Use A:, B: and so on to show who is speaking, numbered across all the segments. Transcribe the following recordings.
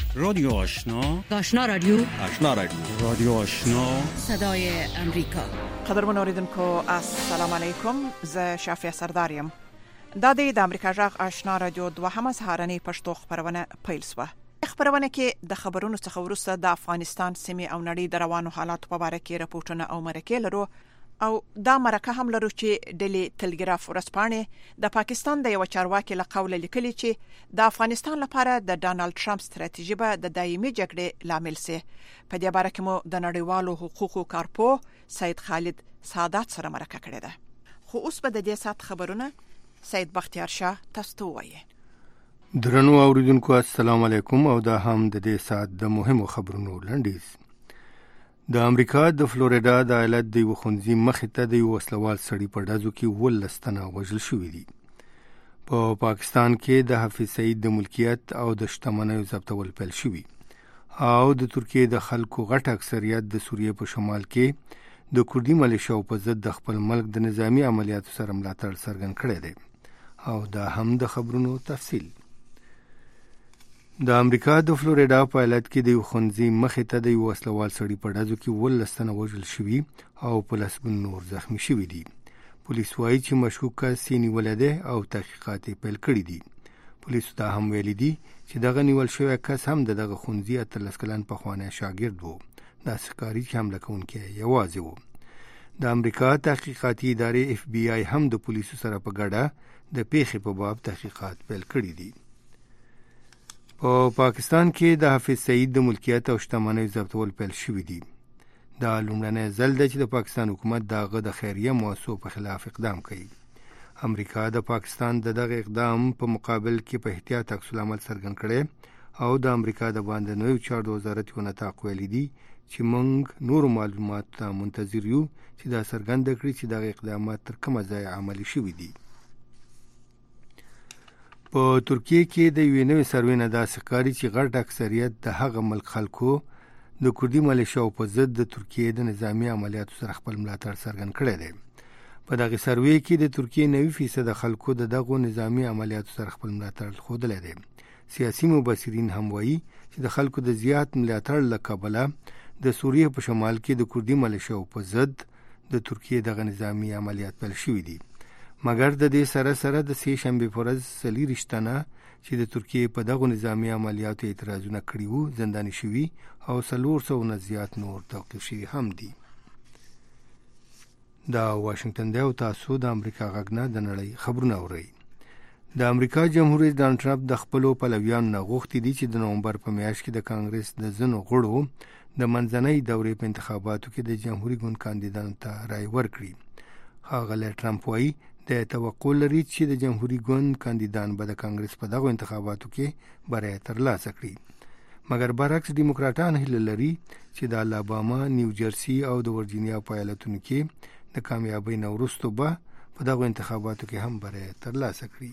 A: رادیو آشنا،
B: آشنا رادیو،
C: آشنا رادیو،
A: رادیو آشنا،
B: صدای امریکا.
D: قدرمن اوریدونکو السلام علیکم. ز شافیه سرداریم. د امریکا جغ آشنا رادیو دوهمه سهارنی پښتو خبرونه پیل شوه. خبرونه کې د خبرونو څخه وروسته د افغانستان سیمې او نړۍ د روانو حالاتو په اړه کې راپورټونه او مرکې لرو او دا مرکه هم لرو چې ډیلی تلګراف ورځپاڼې د پاکستان د یو چارواکي له قوله لیکلي چې د افغانستان لپاره د ډانلډ ټرمپ ستراتیژي به د دایمي جګړې لامل سي. په دې اړه کې مو د نړیوالو حقوقو کارپو سید خالد سعادت سره مرکه کړې ده. خو اوس به د دې سات خبرونه سید بختیار شاه تاسو ته وایي.
E: درنو اوریدونکو السلام علیکم او دا هم د دې سات د مهمو خبرونو لنډیز. د امریکا د فلوریډا د ایالت د یو خونځي مخې ته د یو وسلوال سړي په ډزو کې 12 تنه وژل شوي دي. په پاکستان کې د حافظ سعید د ملکیت او د شتمنیو ضبطول پیل شوي او د ترکیه د خلکو غټ اکثریت د سوریه په شمال کې د کوردی ملیشیاو په ضد د خپل ملک د نظامی عملیاتو سره ملاتړ څرګند کړی دی او دا هم د خبرونو تفصیل. د امریکا د فلوریډا په ایالت کې د یو خونځي مخې ته د یو وسلوال سړي په ډزو کې 12 تنه وژل شوي او په لسګونو نور زخمي شوي دي. پولیس وایي چې مشکوک کس یې نیولی دی او تحقیقات یې پیل کړي دي. پولیسو ته هم ویلي دي چې دغه نیول شوی کس هم د دغه خونځي 18 کلن پخوانی شاګرد و. داسې ښکاري چې حمله کوونکی یوازې و. د امریکا تحقیقاتي ادارې FBI هم د پولیسو سره په ګډه د پیښې په باب تحقیقات پیل کړي دي. په پاکستان کې د حافظ سعید د ملکیت او شتمنیو ضبطول پیل شوي دي. دا لومړنی ځل دی چې د پاکستان حکومت دغه د خیریه مؤسسو په خلاف اقدام کوي. امریکا د پاکستان د دغه اقدام په مقابل کې په احتیاط عکس العمل څرګند کړی او د امریکا د بهرنیو چارو وزارت یو نطاق ویلي دي چې موږ نور معلومات ته منتظر یو چې دا څرګنده کړي چې دغه اقدامات تر کومه ځایه عملي شوي دي. په ترکیه کې د یوې نوې سروې نه داسې ښکاري چې غټ اکثریت د هغه ملک خلکو د کوردي ملیشیاو په ضد د ترکیه د نظامی عملیاتو سره خپل ملاتړ څرګند کړی دی. په دغه سروې کې د ترکیه 90% خلکو د دغو نظامی عملیاتو سره خپل ملاتړ ښودلی دی. سیاسي مبصرین هم وایي چې د خلکو د زیات ملاتړ له کبله د سوریه په شمال کې د کوردي ملیشیاو په ضد د ترکیه دغه نظامی عملیات پیل شوي دي. مګر د دې سره سره د سې شنبې په ورځ 40 تنه چې د ترکیه په دغو نظامی عملیاتو اعتراضونه کړي وو زنداني شوي او 400 نه زیات نور توقیف شوي هم دي. دا واشنگټن دی او تاسو د امریکا غږ نه د نړۍ خبرونه اورئ. د امریکا جمهور رئیس ډانلډ ټرمپ د خپلو پلویانو نه غوښتي دي چې د نومبر په میاشت کې د کانګرس د ځینو غړو د منځنۍ دورې په انتخاباتو کې د جمهوریت ګوند کاندیدانو ته رای ورکړي. ښاغلی ټرمپ وایي د توقع لري چې د جمهوریت ګوند کاندیدان به د کانګرس په دغو انتخاباتو کې بری ترلاسه کړي. مګر برعکس ډیموکراټان هیله لري چې د الاباما، نیوجرسي او د ورجینیا په ایالتونو کې د کامیابۍ نه وروسته به په دغو انتخاباتو کې هم بری ترلاسه کړي.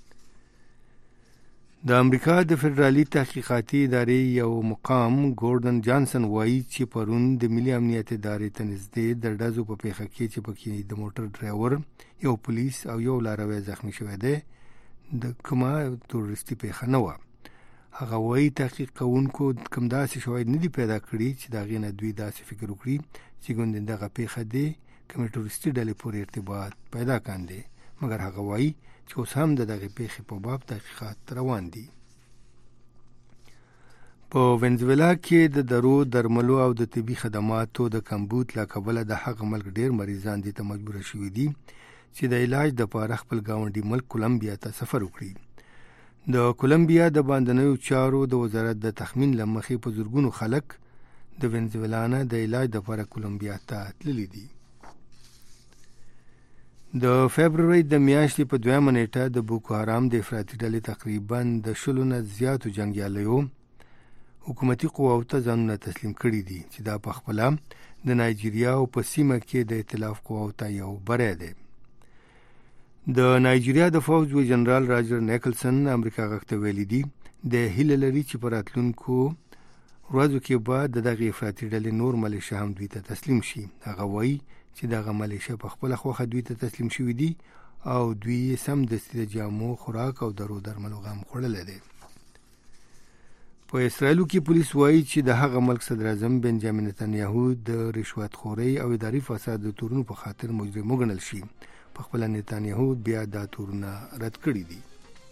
E: د امریکا د فدرالي تحقیقاتي ادارې یو مقام ګوردن جانسن وایي چې پرون د ملي امنیت ادارې ته نږدې د ډزو په پیښه کې چې پکې د موټر ډرایور، یو پولیس او یو لاروی زخمی شوی دی د کومه تروریستي پیښه نه وه. هغه وایي تحقیق کوونکو کوم داسې شواهد نه دي پیدا کړي چې د هغې نه دوی داسې فکر وکړي چې ګوندې دغه پیښه دی کومې تروریستي ډلې پورې ارتباط پیدا کاندي. مګر هغه وایي چې اوس هم د دغې پیښې په باب تحقیقات روان دي. په وینزویلا کې د درو، درملو او د طبي خدماتو د کمبود له کبله د هغه ملک ډیر مریضان دي ته مجبور شوي دي چې د علاج دپاره خپل ګاونډي ملک کولمبیا ته سفر وکړي. د کولمبیا د باندنیو چارو د وزارت د تخمین له مخې په زرګونو خلک د وینزویلا نه د علاج دپاره کولمبیا ته تللي دي. د فبروري د میاشتې په 2 نیټه د بوکو حرام د افراطي ډلې تقریبا د 100 نه زیاتو جنګیالیو حکومتي قواو ته ځانونه تسلیم کړي دي چې دا په خپله د نایجیریا او په سیمه کې د ائتلاف قواو ته یو بری دی. د نایجیریا د فوج و جنرال راجر نیکلسن امریکا غږ ته ویلي دي د هیله لري چې په راتلونکو ورځو کې به د دغې افراطي ډلې نور ملیشه هم دوی ته تسلیم شي. هغه وایي چې دغه ملیشه په خپله خوښه دوی ته تسلیم شوي دي او دوی سمدستي د جامو، خوراک او درو درملو غم خوړلی دی. په اسرائیل کې پولیس وایي چې د هغه ملک صدر اعظم بنجامین نتنیاهو د رشوت خورۍ او اداري فساد د تورونو په خاطر مجرم وګڼل شي. په خپل نتنیاهو بیا دا تورونه رد کړي دي.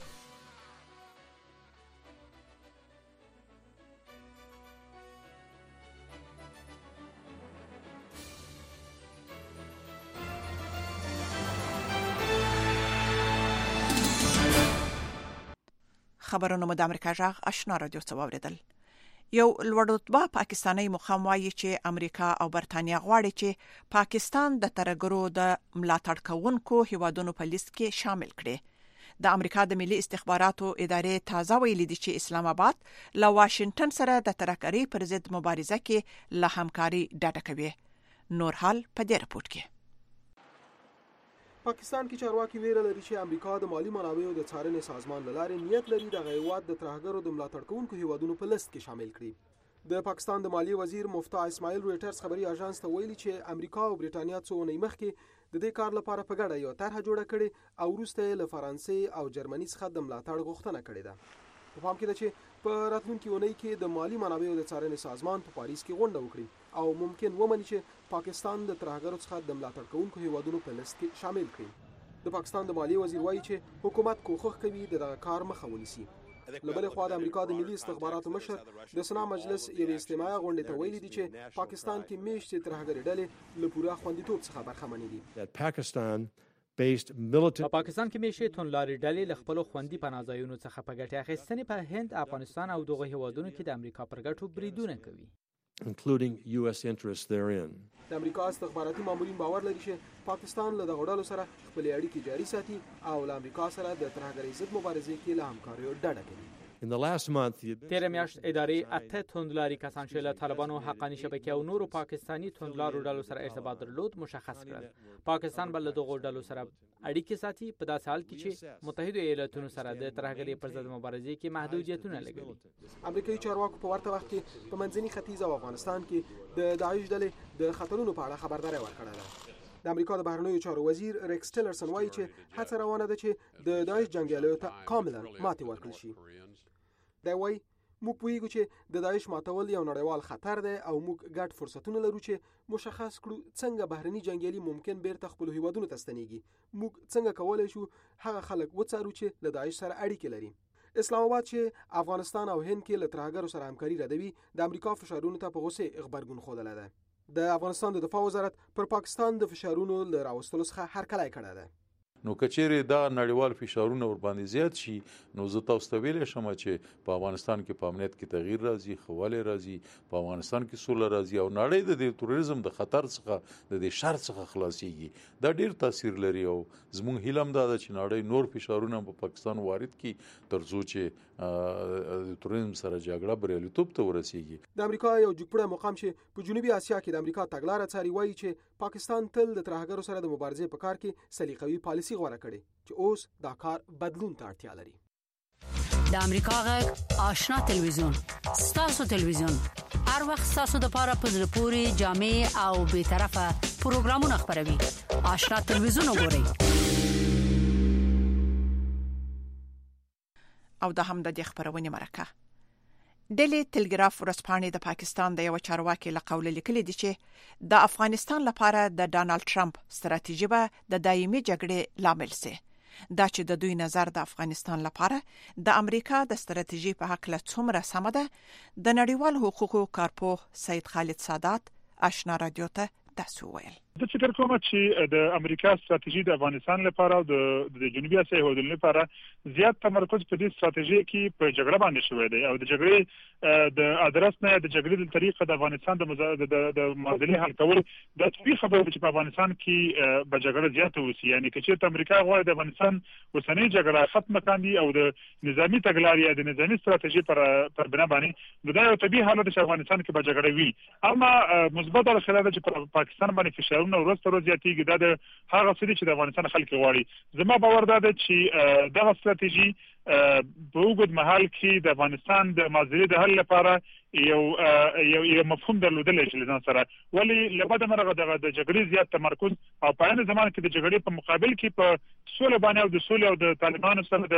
D: خبرونه مو د امریکا جغ آشنا رادیو څخه واوریدل. یو لوړ رتبه پاکستانی مخام وایي چې امریکا او برتانیا غواړي چې پاکستان د ترهګرو د ملاتړ کوونکو هیوادونو په لیست کې شامل کړي. د امریکا د ملي استخباراتو ادارې تازه ویلي دي چې اسلام آباد له واشنگټن سره د ترهګرۍ پر ضد مبارزه کې له همکاري ډډه کوي. نور حال په دې رپورت کې.
C: پاکستان کې چارواکي ویره لري چې امریکا د مالی منابعو د څارنې سازمان لاره نیت لري د هیواد د ترهګرو د ملاتړ کوونکو هیوادونو په لیست کې شامل کړي. د پاکستان د مالی وزیر مفتاح اسماعیل رويټرز خبري اژانس ته ویلي چې امریکا او برېټانیا څو اونۍ مخکې د دې کار لپاره په ګډه یو طرحه جوړه کړې او وروسته له فرانسې او جرمني څخه د ملاتړ غوښتنه کړې ده. په پام کې ده چې په راتلونکي اونۍ کې د مالی منابعو د څارنې سازمان په پاریس کې غونډه وکړي او ممکن ومني چې پاکستان د ترهګرو څخه د ملاتړ کوونکو هیوادونو په لیست کې شامل کړي. د پاکستان د مالی وزیر وایي چې حکومت کوښښ کوي د دغه کار مخه ونیسي. له بلې خوا د امریکا د ملي استخباراتو مشر د سنا مجلس یوې استماعي غونډې ته ویلي دي چې پاکستان کې میشتې ترهګرې ډلې له پوره خوندیتوب څخه برخمنې دي.
F: په پاکستان کې میشتې توندلارې ډلې له خپلو خوندي پناهځایونو څخه په ګټې اخیستنې په هند، افغانستان او دغه هیوادونو کې د امریکا پر ګټو بریدونه کوي.
G: including US interests therein.
C: د امریکا استخباراتي مامورین باور لري چې پاکستان له دغه ډلو سره خپلې اړیکې جاري ساتي او له امریکا سره د ترهګرۍ ضد مبارزې کې له همکاریو ډډه کوي.
G: In the last month,
F: تیر میاشت ادارې 8 توندلاري کسان چې له طالبانو، حقاني شبکې او نورو پاکستانی توندلارو ډلو سره ارتباط درلود مشخص کړل. پاکستان بل دغه ډلو سره اړیکې ساتي په داسې حال کې چې متحده ایالاتونو سره د ترهګرۍ پر ضد مبارزې کې محدودیتونه لګوي.
C: امریکایي چارواکو په ورته وخت کې په منځني ختیځ او افغانستان کې د داعش ډلې د خطرونو په اړه خبرداري ورکړه ده. د امریکا د بهرنیو چارو وزیر ریکس ټیلرسن وایي چې هڅه روانه ده چې د داعش جنګیالیو ته کاملا ماتې ورکړل شي. دا وایي موږ پوهیږو چې د داعش ماتول یو نړیوال خطر دی او موږ ګډ فرصتونه لرو چې مشخص کړو څنګه بهرني جنګیالي ممکن بیرته خپل هیوادونو ته ستنېږي. موږ څنګه کولای شو هغه خلک وڅارو چې له داعش سره اړیکې لري. اسلام آباد چې افغانستان او هند کې له ترهګرو سره همکاري ردوي د امریکا فشارونو ته په غوسه غبرګون ښودلی ده. د افغانستان د دفاع وزارت پر پاکستان د فشارونو له راوستلو څخه هرکلی کړی ده.
H: نو کچېرې دا نړیوال فشارونه ور باندې زیات شي نو زه تاسو ته ویلی شم چې په افغانستان کې په امنیت کې تغییر راځي، ښه والی راځي، په افغانستان کې سوله راځي او نړۍ د دې تروریزم د خطر څخه د دې شر څخه خلاصيږي. دا ډیر تاثیر لري او زموږ هیله هم دا ده چې نړۍ نور فشارونه په پاکستان وارد کړي تر څو چې د تروریزم سره جګړه بریالیتوب ته ورسیږي.
C: د امریکا یو جګپړی مقام چې په جنوبي اسیا کې د امریکا تګلاره څاري وایي چې پاکستان تل د ترهګرو سره د مبارزې په کار کې سلیقوي پالیسي غوره کړي چې اوس دا کار بدلون ته اړتیا لري.
B: د امریکا غږ آشنا تلویزیون ستاسو تلویزیون هر وخت ستاسو د پاره په زړه پوري جامع او به طرفه پروګرامونه خبروي. آشنا تلویزیون وګورئ.
D: او د هم د دې خبرونه مرکه ډیلی ټلګراف ورځپاڼې د پاکستان د یو چارواکي له قوله لیکلي دي چې د افغانستان لپاره د ډانلډ ټرمپ ستراتیژي به د دایمي جګړې لامل سي. دا چې د دوی نظر د افغانستان لپاره د امریکا د ستراتیژي په حق له څومره سم ده د نړیوال حقوقو کارپوه سید خالد سادات آشنا رادیو ته تاسو ویل.
I: د فکر کوم چې د امریکا ستراتیژي د افغانستان لپاره او د جنوبي اسیا هیوادونو لپاره زیات تمرکز په دې ستراتیژي کې په جګړه باندې شوی دی او د جګړې د ادرس نه د جګړې د طریقه د افغانستان د معادلې حل کول د طبيعي خبره چې په افغانستان کې به جګړه زیاته وسی. یعنی چې امریکا غواړي د افغانستان اوسنۍ جګړه ختمه کړي او د نظامی تګلارې د نظامی ستراتیژي پر بنا باندې دا یو طبيعي حالت چې افغانستان کې به جګړه وي. اما مثبت الخلاف چې په پاکستان باندې فشارونه ورځ تر ورځې زیاتېږي. دا د هغه څه دي چې د افغانستان خلک غواړي. زما باور دا ده چې دغه ستراتیژي په اوږد مهال کې د افغانستان د معادلې د حل لپاره یو مفهوم درلودلی شي له ځان سره. ولې له بده مرغه د جګړې زیات تمرکز او په عین زمان کې د جګړې په مقابل کې په سوله باندې او د سولې او د طالبانو سره د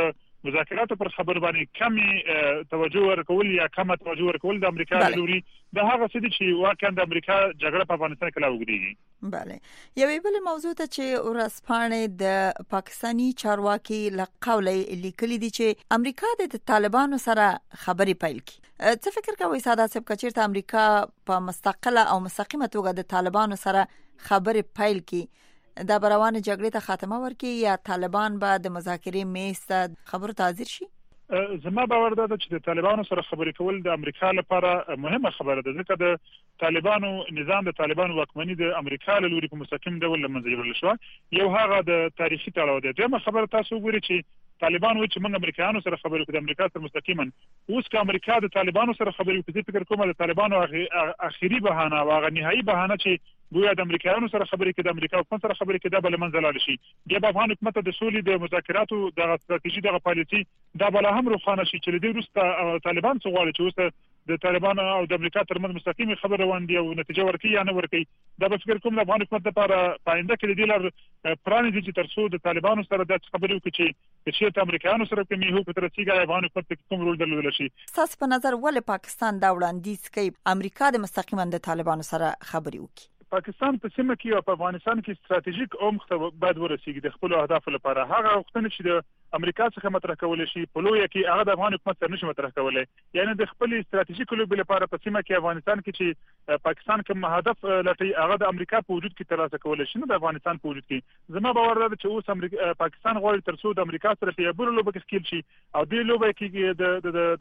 I: مذاکراتو پر خبر باندې کمی توجه ورکول یا کم توجه ورکول د امریکا لوري د هغه څه چې واقعا د امریکا جګړه په افغانستان کې لا وګړي.
J: بله یوې بل موضوع ته چې ورسپانې د پاکستانی چارواکي لقولې لیکلي دي چې امریکا د طالبانو سره خبرې پیل کړي. څه فکر کوي سادات صاحب کچېرته امریکا په مستقله او مستقیمه توګه د طالبانو سره خبرې پیل کړي دا بروان جګړې ته خاتمه ورکړي یا طالبان به د مذاکرې میز ته خبرو ته حاضر شي؟
I: زما باور ده چې د طالبانو سره خبرې کول د امریکا لپاره مهمه خبره ده ځکه د طالبانو نظام د طالبانو واکمنۍ د امریکا له لوري په مستقیم ډول لمنځه وړل شو. یو هغه د تاریخي تړاو دی. دویمه خبره تاسو وګورئ چې طالبان و چې موږ امریکایانو سره خبرې کوو د امریکا سره مستقیما اوس که امریکا د طالبانو سره خبرې کوي فکر کوم د طالبانو اخیری بهانه او هغه نهایی بهانه چې ګویا د امریکایانو سره خبرې کوي د امریکا حکومت سره خبرې کوي دا بل منځ لاړ شي. د افغان حکومت د سولې د مذاکراتو د استراتیژي د پالیسي دا بل هم روښانه شي چې د روستا طالبان څو غواړي چې اوس د طالبان او د امریکا ترمنځ مستقیم خبره روان دي او نتیجه ورکړي یا نه ورکړي. دا به فکر کوم د افغان حکومت لپاره پاینده کې د لار پرانی دي چې ترڅو د طالبانو سره د خبرې وکړي چې د امریکایانو سره کومي هو په ترڅیګه افغان حکومت کوم رول درلودل شي.
J: تاسو په نظر ولې پاکستان دا وړاندیز کوي امریکا د مستقیما د طالبانو سره خبرې وکړي؟
I: پاکستان په سیمه کې او په افغانستان کې ستراتیژیک عمق ته باید ورسیږي د خپل اهداف لپاره. هغه وختونه چې د امریکا څخه مطرح کول شي په لوی کې هغه د افغان حکومت سره نشي مطرح کولای. یعنی د خپل ستراتیژیک لوبې لپاره په سیمه کې افغانستان کې چې پاکستان کوم هدف لټي هغه د امریکا په وجود کې ترلاسه کول شي نه د افغانستان په وجود کې. زما باور ده چې اوس پاکستان غواړي ترڅو د امریکا سره په یو لوبه کې ښکیل شي او د لوبه کې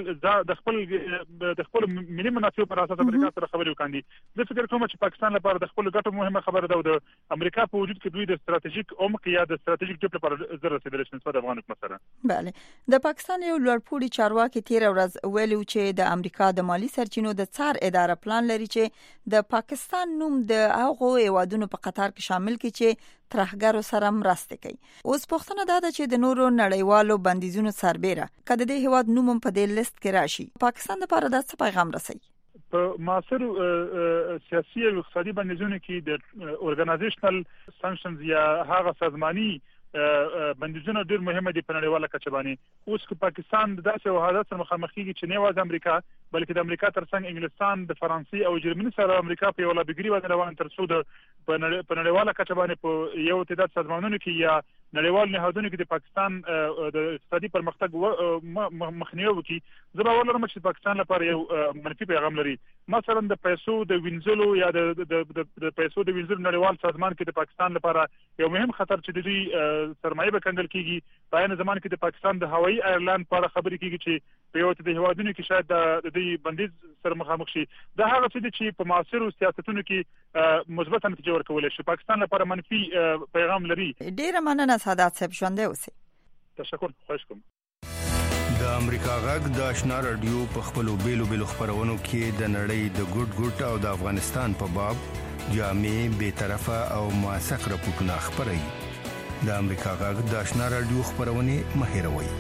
I: د خپل ملي منافع پر اساس امریکا سره خبرې وکړي. زه فکر کوم چې پاکستان لپاره د خپل ګټو مهمه خبره ده د امریکا په وجود کې دوی د ستراتیژیک عمق یا د ستراتیژیک ټپ لپاره زر رسیدل شي په افغان حکومت سره.
J: بله د پاکستان یو لوړپوړي چارواکي تیر ورځ ویلو چې د امریکا د مالی سرچینو د څار اداره پلان لري چې د پاکستان نوم د هغو هیوادونو په قطار کې شامل کړي چې ترهګرو سره مرسته کوي. اوس پوښتنه ده چې د نورو نړیوالو بندیزونو سربېره کله د هیواد نوم په دې لیست کې راشي پاکستان لپاره د څه پیغام رسوي؟
I: په معاصر سیاسي او اقتصادي بندیزونو کې د اورګنایزیشنل سانکشنز یا هغه سازماني بندیزونه ډېر مهمه دي په نړیواله کچه باندې. اوس که پاکستان د داسې حالت سره مخامخ کیږي چې نه یوازې امریکا بلکې د امریکا ترڅنګ انګلستان د فرانسې او جرمني سره امریکا په یو لابګري باندې روان ترڅو د په نړیواله کچه باندې په یو تعداد سازمانونو کې یا نړیوال نهادونو کې د پاکستان د اقتصادي پرمختګ مخنیوي وکړي. زه باور لرم چې پاکستان لپاره یو منفي پیغام لري. مثلا د پیسو د وینځلو یا د پیسو د وینځلو نړیوال سازمان کې د پاکستان لپاره یو مهم خطر چې د دوی سرمایه به کنګل کیږي. په عین زمان کې د پاکستان د هوایي ایرلاند په اړه خبرې کیږي چې په یو د هیوادونو کې شاید د دې بندیز سره مخامخ شي. دا هغه څه دي چې په معاصرو سیاستونو کې مثبت نتیجه ورکول شي. پاکستان لپاره منفي پیغام لري.
J: ډیره مننه سادات صاحب ژوندۍ اوسئ.
I: تشکر. خواهش کوم.
E: د امریکا غږ د آشنا رادیو په خپلو بیلو خبرونو کې د نړۍ د ګډ او د افغانستان په باب جامع بے طرفه او موثق راپورټونه خبري. د امریکا غږ د آشنا رادیو خبرونه مهیروي.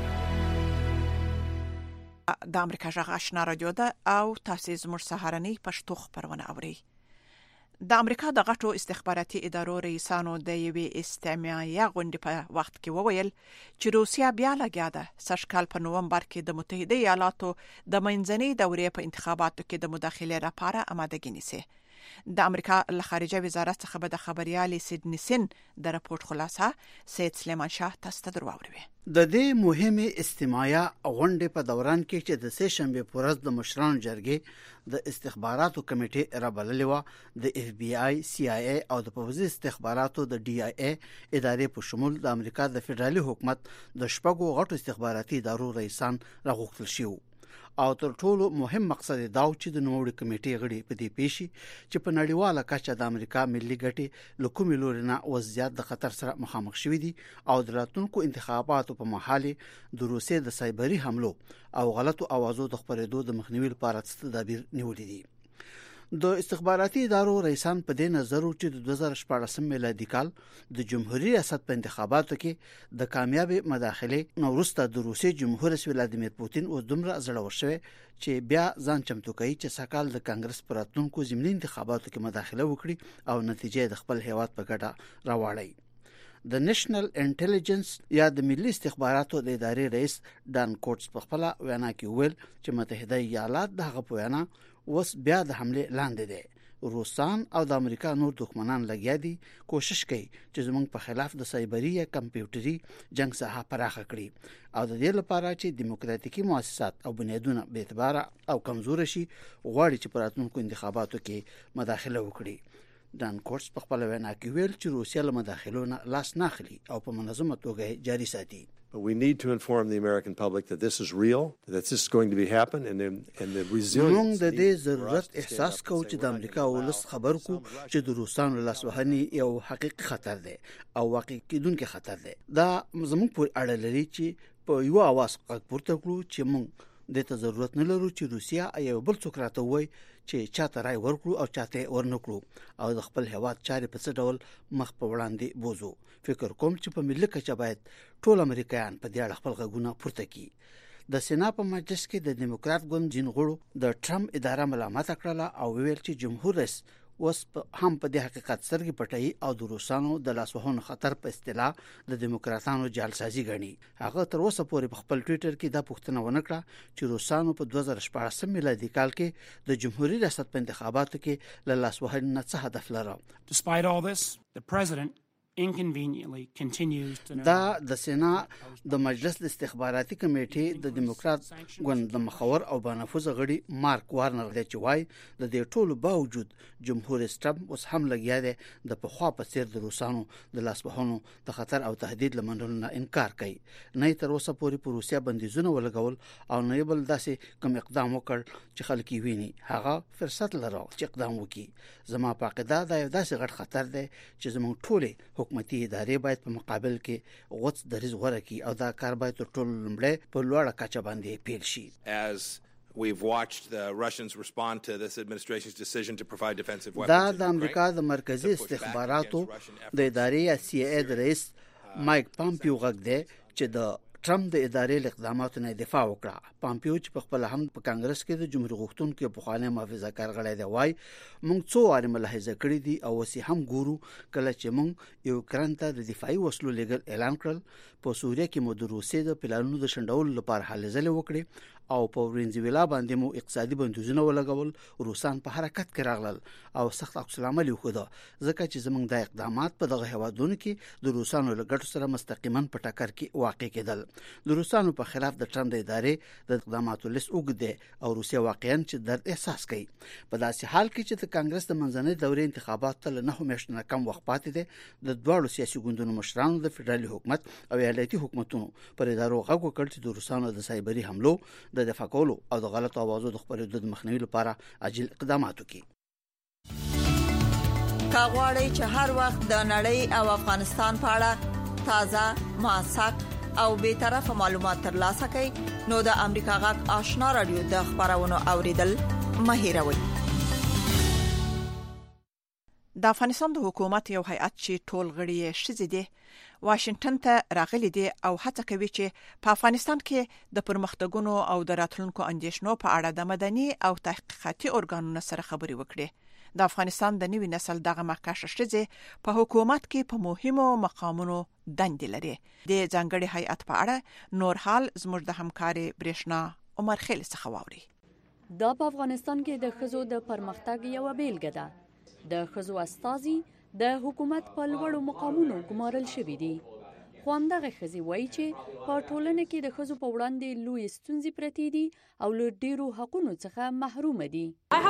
D: د امریکا غږ آشنا رادیو ده او تاسو زموږ سهارنی پښتو خبرونه اورئ. د امریکا د غټو استخباراتي ادارو رئیسانو د یوې استعماري غونډې په وخت کې وویل چې روسیا بیا لګیا ده سږکال په نوومبر کې د متحده ایالاتو د منځنۍ دورې په انتخاباتو کې د مداخله لپاره آمادګي نیسي. د امریکا له خارجه وزارت څخه به د خبريال سیدنی سن د راپور خلاصه سید سلیمان شاه تاسو ته دروړوي.
K: د دې مهمه استماعي غونډې په دوران کې چې د سه شنبه په ورځ د مشرانو جرګې د استخباراتو کمیټې رابللې و د اف بی آی سی آی ای او د پوځي استخباراتو د ډي آی ای ادارې په شمول د امریکا د فدرالي حکومت د شپږو غټو استخباراتي ادارو رئیسان راغوښتل شي. او تر ټولو مهم مقصد دا و چې د نوړي کمیټې غړي په دې پیشي چې په نړیواله کچه د امریکا ملي ګټې لکومي لورینه وضعیت د خطر سره مخامخ شوې دي او د راتلونکو انتخاباتو په محل د روسیې د سایبري حملو او غلطو اوازو د خبرېدو د مخنیوي لپاره تدابیر نیولې دي. د استخباراتي ادارو رئیسان په دې نظر و چې د 2014 میلادي کال د جمهوریت ریاست په انتخاباتو کې د کامیابی مداخله نو وروسته د روسي جمهور رئیس ولادیمیر پوتین او دومره زړور شوی چې بیا ځان چمتو کوي چې سکهال د کانګرس پر راتلونکو ضمني انتخاباتو کې مداخله وکړي او نتیجه د خپل هیواد په ګټه راوړي. د نېشنل انټيليجنس یا د ملي استخباراتو د ادارې رئیس ډان کوټس په خپل وینا کې ویل چې متحده ایالات دغه په وینا اوس بیا د حمله لاندې دي. روسان او د امریکا نور دښمنان لګیا دي کوشش کوي چې زموږ په خلاف د سایبري یا کمپیوټري جنگ ساحه پراخه کړي او د دې لپاره چې دیموکراتیکي مؤسسات او بنیادونه به اعتبار او کمزور شي غواړي چې په راتلونکو انتخاباتو کې مداخله وکړي. ډان کوټس په خپل وینا کې ویل چې روسیا له مداخلونو لاس نه اخلي او په منظمه توګه جاري ساتي.
G: But we need to inform the American public that this is real, that this is going to be happen, and the resilience.
K: موږ د دې ضرورت احساس کوو چې د امریکا ولس خبر کو چې د روسانو لاسوهنې یو حقیقي خطر دی او واقع کېدونکي خطر دی. دا زموږ پورې اړه لري چې په یو اواز غږ پورته کړو چې موږ د ته ضرورت نه لرو چې روسیا یو بل څوک راته وایي چې چاته راي ورکړو او چاته ورنکړو او د خپل هواد چارې په څه ډول مخ په وړاندې بوزو. فکر کوم چې په ملي کچه باید ټول امریکایان په دې اړه خپل غږونه پورته کړي. د سېنا په مجلس کې د دیموکرات ګوند ځین غړو د ټرمپ اداره ملامت کړله او ویل چې جمهور رئیس اوس هم په دې حقیقت سرګي پټي او د روسانو د لاسوهنو خطر په اصطلاح د دیموکراتانو جالسازي غني. هغه تر اوسه پورې په خپل ټوئیټر کې دا پوښتنه ونکړه چې روسانو په 2014 میلادي کال کې د جمهوریت ریاست په انتخاباتو کې له لاسوهنې نه څه هدف لرو.
L: Despite all this, the president inconveniently continues to
K: دا د سېنا د مجلس د استخباراتي کمیټې د دیموکرات ګوند د مخور او بانفوذ غړي مارک وارنر د چوي د دې ټولو باوجود جمهور رئیس ټرمپ اوس هم لګیا دی د پخوا په څیر د روسانو د لاسوهنو د خطر او تهدید لمنلو نه انکار کوي. نه تر اوسه پورې په روسیا بندیزونه ولګول او نه بل داسې کوم اقدام وکړ چې خلک یې ویني هغه فرصت لرو چې اقدام وکړي. زما په عقیده دا یو داسې غټ خطر دی چې زموږ ټولې حکومتي ادارې باید په مقابل کې غوڅ دریځ غوړه کړي او دا کار باید تر ټولو لومړی په لوړه کچه باندې پیل شي.
M: As we've watched the Russians respond to this administration's decision to provide defensive weapons.
K: دا د امریکا د مرکزی استخباراتو د ادارې CIA د رئیس مایک پامپیو غږ دی چې د ټرمپ د ادارې اقداماتو نه دفاع وکړه. پامپیو چې په خپل هم په کانګرس کې د جمهوریت غوښتونکو په خانه محافظه کار غړی دی وای موږ څو واره ملاحظه کړې دي او وسی هم ګورو کله چې موږ یوکرين ته د دفاعي وسلو لګل اعلان کړل. په سوریه کې مو د روسیې د پلانونو د شندول لپاره هلې ځلې وکړې او په وینزویلا باندې مو اقتصادي بندیزونه ولګول. روسان په حرکت کې راغلل او سخت عکس العمل وکړه ځکه چې زموږ د اقدامات په دغه هوادونو کې د روسانو لګټو سره مستقیما په ټکر کې واقع کېدل. د روسانو په خلاف د ټرمپ د ادارې د اقداماتو لیست وګړي او روسیا واقعا چې درد احساس کوي. په داسې حال کې چې د کانګرس د منځنۍ دورې انتخابات ته نه میاشتې نه کم وخت پاتې دي د دوه سیاسي ګوندونو مشرانو د فدرالي حکومت او ایالتي حکومتونو پر ادارو غږ وکړ چې د روسانو د سایبري حملو د دفاع کولو او د غلطو اوازو د خپرېدو د مخنیوي لپاره عاجل اقدامات وکړي.
J: کاغوري چې هر وخت د نړۍ او افغانستان په اړه تازه موثق او به طرفه معلومات ترلاسه کړئ نو د امریکا غږ آشنا رادیو د خبرونو اوریدل مهیروي.
D: د افغانستان د حکومت یو هیئت چې ټول غړي شزي دي واشنگټن ته راغلي دي او هڅه کوي چې په افغانستان کې د پرمختګونو او د راتلونکو اندیشنو په اړه د مدني او تحقیقاتي ارګانونو سره خبري وکړي. د افغانستان د نوي نسل دغه مخکښ شزي په حکومت کې په مهمو مقامونو دندې لري. د ځانګړي هیئت په اړه نور حال زموږ د همکاري برېښنا عمر خیل څخه واوري.
N: دا په افغانستان کې د خزو د پرمختګ یو بیلګه ده. د خزو استازي د حکومت په لوړو مقامونو ګمارل شوي دي. خو همدغه ښځې وایي چې په ټولنه کې د ښځو په وړاندې لوی ستونزې پرتې دي او له ډېرو حقونو څخه محرومه دي.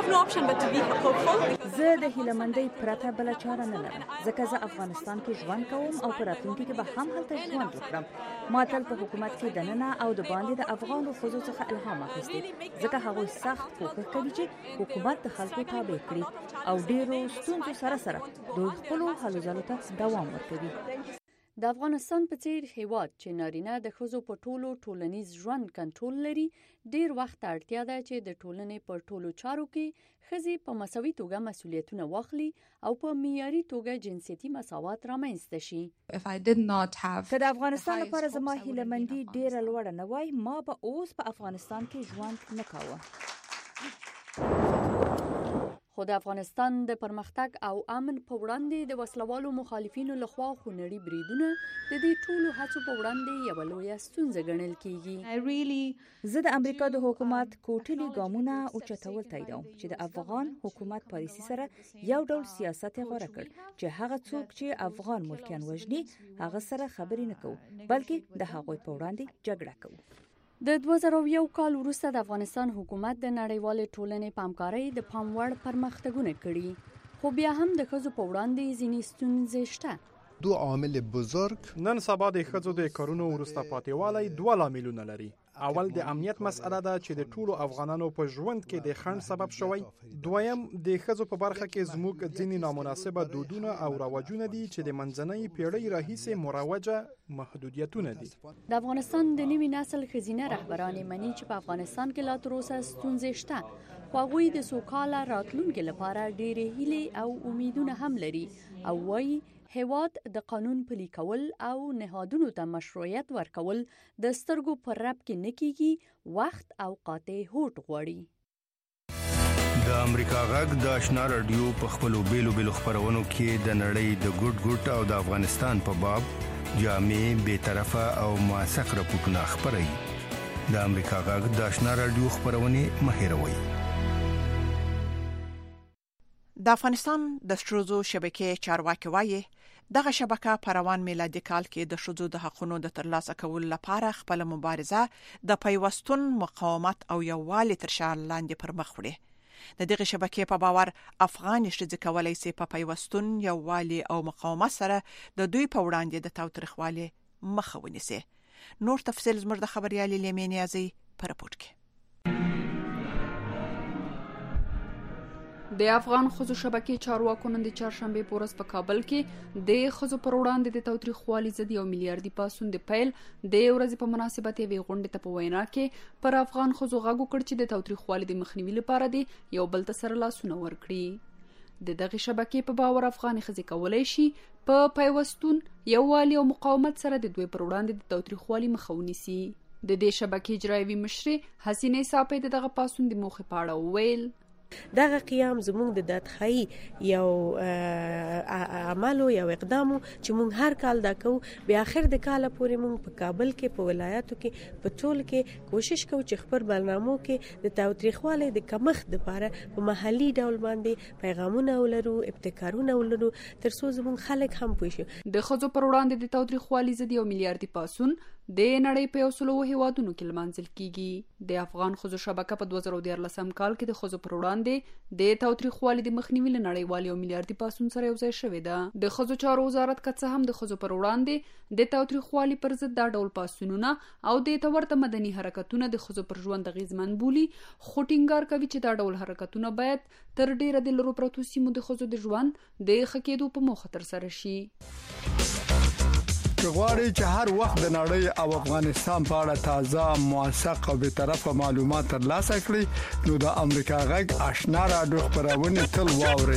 O: زه د هیلهمندۍ پرته بله چاره نه لرم ځکه زه افغانستان کې ژوند کوم او په راتلونکي کې به هم هلته ژوند وکړم. ما تل په حکومت کې دننه او د باندې د افغانو ښځو څخه الهام اخیستی ځکه هغوی سخت کوښښ کوي چې حکومت د خلکو تابع کړي او ډېرو ستونزو سره سره دوی خپلو هلو ځلو ته دوام ورکوي.
N: د افغانستان په څیر هیواد چې نارینه د ښځو په ټولو ټولنیز ژوند کنټرول لري ډیر وخت اړتیا ده چې د ټولنې په ټولو چارو کې ښځې په مساوي توګه مسؤلیتونه واخلي او په معیاري توګه جنسیتي مساوات رامنځته شي.
O: که د افغانستان لپاره زما هیلهمندي ډیره لوړه نه وای ما به اوس په افغانستان کې ژوند نه کاوه.
N: خو د افغانستان د پرمختګ او امن په وړاندې د وسلوالو مخالفینو لخوا خونړي بریدونه د دې ټولو هڅو په وړاندې یوه لویه ستونزه ګڼل کیږي.
O: زه د امریکا د حکومت کوټلي ګامونه اوچتول تاییدوم چې د افغان حکومت پالیسي سره یو ډول سیاست غوړه کړ چې هغه څوک چې افغان ملکیان وژني هغه سره خبرې نه کوو بلکې د هغوی په وړاندې جګړه کوو.
N: د 2001 کال وروسته د افغانستان حکومت د نړیوالې ټولنې په همکارۍ د پام وړ پرمختګونه کړي خو بیا هم د ښځو په وړاندې ځینې ستونزې شته.
P: دو عامل بزرگ
Q: نن سبا د ښځو د کارونو وروسته پاتېوالی دوه لاملونه لري. اول د امنیت مسئله ده چې د ټولو افغانانو په ژوند کې د خنډ سبب شوی. دویم د ښځو په برخه کې زموږ ځینې نامناسبه دودونه او رواجونه دي چې د منځنۍ پیړۍ راهیسې مروجه محدودیتونه دي.
N: د افغانستان د نوي نسل ښځینه رهبرانې مني چې په افغانستان کې لا تر اوسه ستونزې شته خو هغوی د سوکاله راتلونکي لپاره ډېرې هیلې او امیدونه هم لري او وایي هیواد د قانون پلي کول او نهادونو ته مشروعیت ورکول د سترګو پر رپ کې نه کیږي، وخت او قاطع هوډ غواړي.
E: د امریکا غږ د آشنا رادیو په خپلو بیلو بیلو خپرونو کې د نړۍ د ګډ ګډ او د افغانستان په باب جامع بی‌طرفه او موثق راپورټونه خپروي. د امریکا غږ د آشنا رادیو خپرونې مه هېروئ.
D: د افغانستان د ښځو شبکې چارواکي وایي دغه شبکه په روان میلادي کال کې د ښځو د حقوقو د ترلاسه کولو لپاره خپل مبارزه د پیوستون مقاومت او یووالي تر شعار لاندې پر مخ وړي. د دغه شبکې په باور افغان ښځې کولای شي په پیوستون یووالي او مقاومت سره د دوی په وړاندې د تاوتریخوالي مخه ونیسي. نور تفصیل زموږ د خبريالي لیمینې ازي پر راپور کې.
R: د افغان ښځو شبکې چارواکو نن د چهارشنبه په ورځ په کابل کې د ښځو پر وړاندې د تاوتریخوالي ضد یو میلیارډي پاسون د پیل د ورځې په مناسبت یوې غونډې ته په وینا کې پر افغان ښځو غږ وکړ چې د تاوتریخوالي د مخنیوي لپاره دی یو بل ته سره لاسونه ورکړي. د دغه شبکې په باور افغان ښځې کولای شي په پیوستون یووالي او مقاومت سره د دوی پر وړاندې د تاوتریخوالي مخه ونیسي. د دې شبکې اجرایوي مشرې حسینې صاحب دغه پاسون د موخې په اړه وویل
S: دغه قیام زموږ د دادخایي یو عمل او یو اقدام چې موږ هر کال دا کوو. بیا اخر د کال پورې موږ په کابل کې په ولایتو کې په ټول کې کوشش کوو چې خبر برنامو کې د تاوتریخوالي د کمښت لپاره په محلي ډول باندې پیغامونه ولرو، ابتکارونه ولرو تر څو زموږ خلک هم پوه شي.
R: د ښځو پر وړاندې د تاوتریخوالي ضد یو میلیارډي پاسون د نړۍ په 100 هیوادونو کې لمانځل کیږي. د افغان ښځو شبکه په 2014 کال کې د ښځو پر وړاندې د تاوتریخوالي د مخنیوي له نړیوال یو میلیارډي پاسون سره یوځای شوې ده. د ښځو چارو وزارت که څه هم د ښځو پر وړاندې د تاوتریخوالي پر ضد دا ډول پاسونونه او د تورته مدني حرکتونه د ښځو پر ژوند اغیزمن بولي، خو ټینګار کوي چې دا ډول حرکتونه باید تر ډیره د لرو پرتو سیمو د ښځو د ژوند د ښه کېدو په موخه ترسره شي.
T: غواړي چې هر وخت د نړۍ او افغانستان په اړه تازه، موثق او بی‌طرفه معلومات ترلاسه کړي نو د امریکا غږ آشنا رادیو خبرونه تل واوري.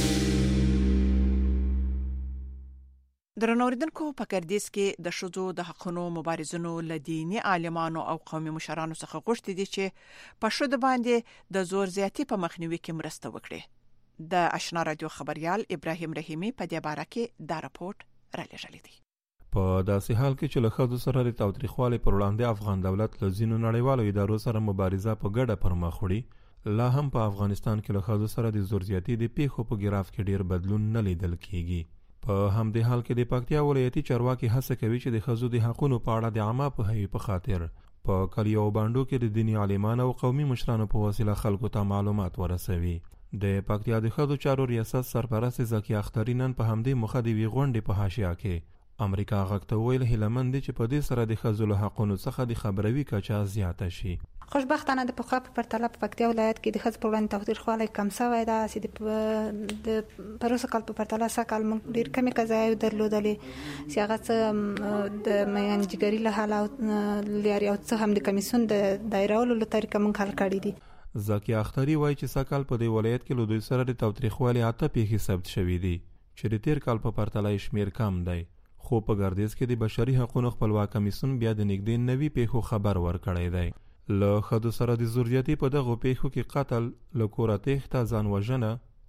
D: درنوریدونکو په کردیس کې د ښځو د حقوقو مبارزینو لدینی عالمانو او قومي مشرانو څخه غوښتي دي چې په شوده باندې د زور زیاتی په مخنیوي کې مرسته وکړي. د آشنا رادیو خبريال ابراهیم رحیمی په دې باره کې دا راپورټ را لېږلی دی.
U: په داسې حال کې چې له ښځو سره د تاوتریخوالي پر وړاندې افغان دولت له ځینو نړیوالو ادارو سره مبارزه په ګډه پر مخ وړي، لا هم په افغانستان کې له ښځو سره د زور زیاتي د پیښو په ګراف کې ډیر بدلون نه لیدل کیږي. په همدې حال کې د پکتیا ولایتي چارواکي هڅه کوي چې د ښځو د حقوقو په اړه د عامه پوهاوي په خاطر په کلیو او باندو کې د دیني عالمانو او قومي مشرانو په وسیله خلکو ته معلومات ورسوي. د پکتیا د ښځو چارو ریاست سرپرست زکی اختری نن په همدې مخه د وی غونډې په حاشیه کې امریکا غږ ته ویل هیلمن دي چې په دې سره د ښځو له حقوقو څخه د خبروي کچه زیاته شي.
V: خوشبختانه د پخوا په پرتله په پکتیا ولایت کې د ښځو پر وړاندې تاوتریخوالی کم شوی ده چې د پروسه کال په پرتله سږ کال موږ ډېر کمې قضایاوې درلودلې چې هغه څه د میانجګري له حاله لري او څه هم د کمیسیون د دایرولو له طریقه موږ حل کړي دي.
U: زکی اختری وایي چې سږ کال په دې ولایت کې له دوی سره د تاوتریخوالي 8 پیښې ثبت شوي دي چې د تیر کال په پرتله شمیر کم دی. خو په ګردیز کې د بشري حقوقو خپلواک کمیسیون بیا د نږدې 90 پیښو خبر ورکړی دی. له ښځو سره د زور زیاتي په دغه پیښو کې قتل، له کوره تېښته، ځان وژنه،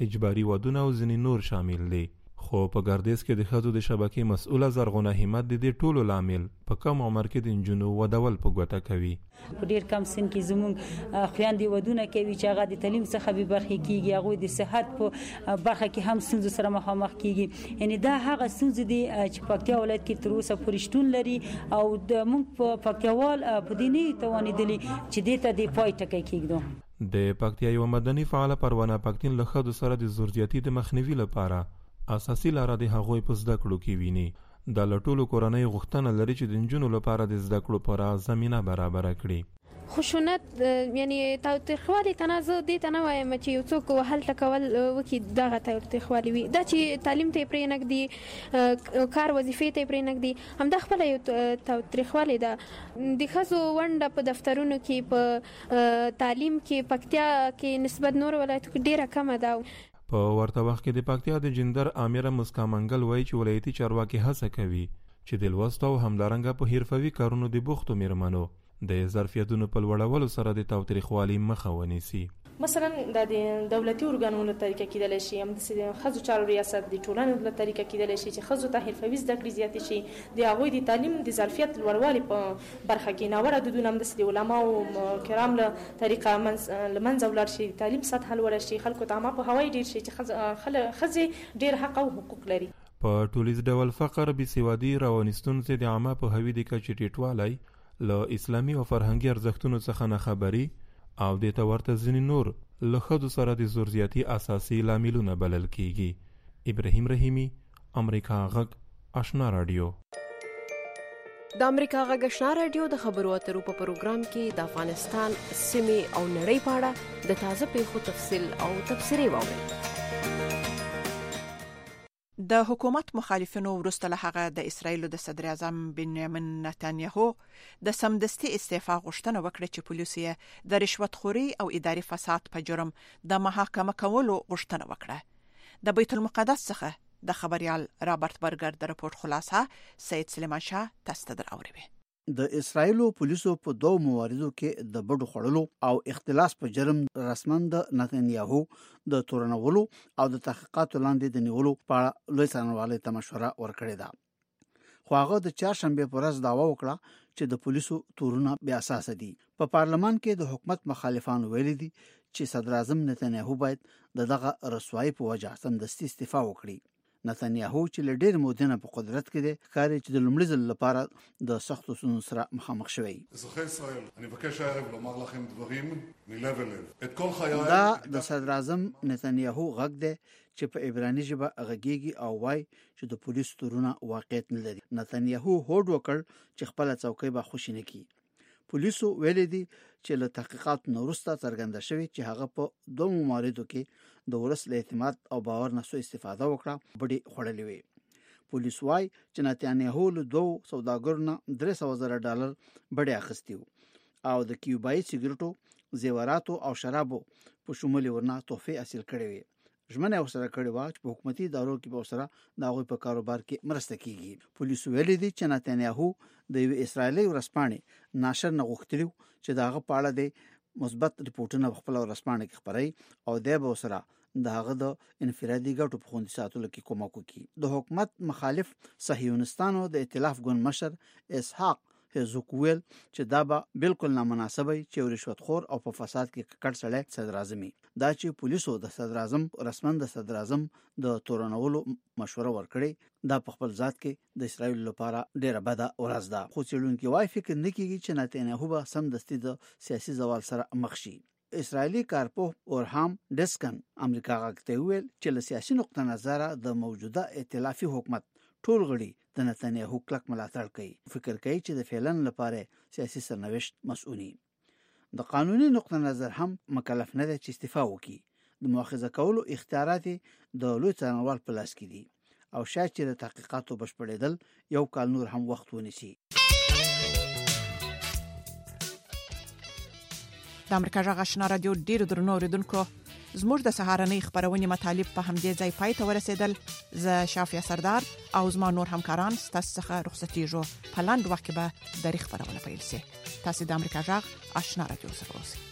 U: اجباري ودونه او ځینې نور شامل دي. خو په ګردیز کې د ښځو د شبکې مسؤله زرغونه همت د دې ټولو لامل په کم عمر کې د نجونو ودول په ګوته کوي.
A: په ډیر کم سن کې زموږ خویندې ودونه کوي چې هغه د تعلیم څخه به برخه کیږي، هغه د صحت په برخه کې هم ستونزو سره مخامخ کیږي. یعنی دا هغه ستونزې دي چې پکتیا ولایت کې تر اوسه پورې شتون لري او د موږ په پکتیاوال په دې نه توانیدلي چې دې ته د پای ټکی کېږدو.
U: د پکتیا یو مدني فعال پروانه پکتین له ښځو سره د زورزیاتي د مخنیوي لپاره اساسي لاره د هغوی په زده کړو کې ویني. د لټولو کورنۍ غوښتنه لري چې د نجونو لپاره د زده کړو پر زمينه برابر کړي.
P: خشونت یعنی تاوتریخوالی تنازع دې ته نه وایم چې یو څوک وهل ټکول وکي دغه تاوتریخوالی وي، دا چې تعلیم ته پرې نږدې کار وظیفې ته پرې نږدې هم د خپل یو تاوتریخوالی ده. د ښځو ونډه په دفترونو کې په تعلیم کې پکتیا کې نسبت نور ولایتو کې ډیره کمه ده.
U: په ورته وخت کې د پکتیا د جندر امیر مسکا منګل وایي چې ولایتي چارواکي هڅه کوي چې د لوست او همدارنګه په حرفوي کارونو د بوختو میرمنو د ظرفیتونو په لوړولو سره د تاوتریخوالي مخه ونیسي.
W: مثلا د دولتي ارګانونو طریقه کېدلی شي، هم د ښځو چارو ریاست د ټولنې له طریقه کېدلی شي چې ښځو ته حرفوي زده کړې زیاتې شي، د هغوی د تعلیم د ظرفیت لوړوالي په برخه کې ناوړه دودونه همداسې د علماو کرام له طریقه له منځه ولاړ شي، تعلیم سطحه لوړه شي، خلکو ته عامه پوهاوی ډېر شي چې ښځې ډېر حق او حقوق لري.
U: په ټولیز ډول فقر، بېسوادي، رواني ستونزې، د عامه پوهاوي د کچې ټیټوالی، له اسلامي او فرهنګي ارزښتونو څخه ناخبري او د ته ورته ځینې نور له ښځو سره د زورزیاتي اساسي لاملونه بلل کیږي. ابراهیم رحیمی، امریکا غږ، آشنا رادیو.
X: د امریکا غږ آشنا رادیو د خبرو اترو په پروګرام کې د افغانستان سیمې او نړۍ په اړه د تازه پیښو تفصیل او تبصرې واورئ.
D: د حکومت مخالفینو وروسته له هغه د اسرایل د صدر اعظم بنیامین نتانیاهو د سمدستي استعفا غوښتنه وکړه چې پولیس یې د رشوت خوري او اداري فساد په جرم د محاکمه کولو غوښتنه وکړه. د بیت المقدس څخه د خبريال رابرټ برګر د رپورت خلاصه سید سلیمان شاه تاسو ته دراوړي.
K: د اسرایل پولیسو په دوه مواردو کې د بډو خړلو او اختلاس په جرم رسمن د نتانیاهو د تورنولو او د تحقیقاتو لاندې د نیولو په اړه لوی څارنوالۍ ته مشوره ورکړې ده. خو هغه د چهارشنبه په ورځ دعوا وکړه چې د پولیسو تورونه بیا اساس دي. په پارلمان کې د حکومت مخالفان ویلي دي چې صدر اعظم نتانیاهو باید دغه رسوایی په وجه سمدستي استعفا وکړي. نتانیاهو چې له ډېر مودې په قدرت کې دی ښکاري چې د لومړي ځل لپاره د سختو ستونزو سره مخامخ شوی. دا د صدر اعظم نتانیاهو غږ دی چې په عبراني ژبه غږیږي او وایي چې د پولیسو تورونه واقعیت نه لري. نتانیاهو هوډ وکړ چې خپل څوکۍ به خوشي نه کړي. پولیسو ویلي دي چې له تحقیقات وروسته څرګنده شوی چې هغه په دوه مواردو کې د ولس له اعتماد او باور نه سوء استفاده وکړه، بډې خړلې وي. پولیس وايي چې نتانیاهو له دوه سوداګرو نه $300,000 بډې اخیستي او د کیوبایي سیګریټو، زیوراتو او شرابو په شمول ورنه تحفې حاصل کړې وي. ژمنه ورسره کړې وه چې په حکومتي ادارو کې به ورسره د هغوی په کاروبار کې مرسته کیږي. پولیس ویلي دي چې نتانیاهو د یو اسرایلي ورځپاڼې ناشر نه غوښتي چې د هغه په اړه د مثبت ریپورتونه خپل ورځپاڼه کې خپروي او د به ورسره د هغه د انفرادي ګټو په خوندي ساتلو کې کومک وکړي. د حکومت مخالف صهیونستانو د ائتلاف ګوند مشر اسحاق هزوکویل چې دا به بالکل نامناسبه چې رشوت خور او په فساد کې ککړ سړی صدر اعظم دا چې پولیسو د صدر اعظم رسمن د صدر اعظم د تورنولو مشوره ورکړي دا په خپل ذات کې د اسرایل لپاره ډیره بده ورځ ده. خو څېړونکي وايي فکر نه کیږي چې نتانیاهو به سمدستي د سیاسي زوال سره مخ شي. اسرایلی کارپوه اورهام ډسکن امریکا غږ ته ویل چې له سیاسي نقطه نظره د موجوده ائتلافي حکومت ټول غړي د نتانیاهو کلک ملاتړ کوي. فکر کوي چې د فعلن لپاره سیاسي سرنوشت مسؤوني. د قانوني نقطه نظر هم مکلف نه دی چې استعفا وکړي. د مؤاخذه کولو اختیارات د لوی څارنوال په لاس کې دي او شاید چې د تحقیقاتو بشپړېدل یو کال نور هم وخت ونیسي.
D: د امریکا غږ آشنا رادیو ډیرو درنو اوریدونکو، زموږ د سهارنۍ خبرونې مطالب په همدې ځای پای ته ورسېدل. زه شافیا سردار او زما نور همکاران ستاسو څخه رخصتېږو. په لاندې وخت کې به د خبرونه پیل شي. تاسو د امریکا غږ آشنا رادیو سره اوسئ.